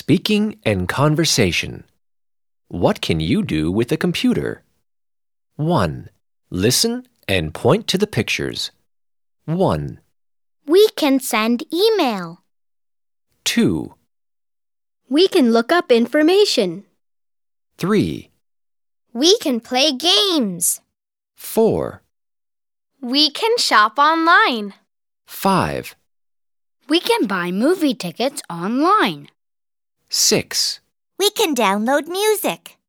Speaking and conversation. What can you do with a computer? 1. Listen and point to the pictures. 1, We can send email. 2, We can look up information. 3, We can play games. 4, We can shop online. 5, We can buy movie tickets online. 6. We can download music.